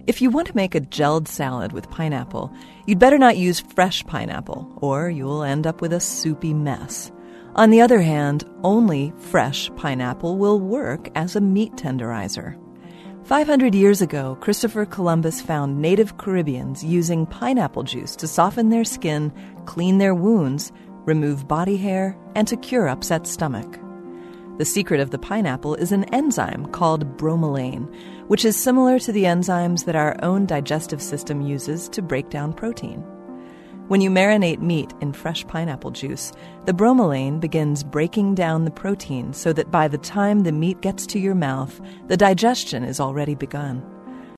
If you want to make a gelled salad with pineapple, you'd better not use fresh pineapple, or you'll end up with a soupy mess. On the other hand, only fresh pineapple will work as a meat tenderizer. 500 years ago, Christopher Columbus found native Caribbeans using pineapple juice to soften their skin, clean their wounds, remove body hair, and to cure upset stomach. The secret of the pineapple is an enzyme called bromelain, which is similar to the enzymes that our own digestive system uses to break down protein. When you marinate meat in fresh pineapple juice, the bromelain begins breaking down the protein so that by the time the meat gets to your mouth, the digestion is already begun.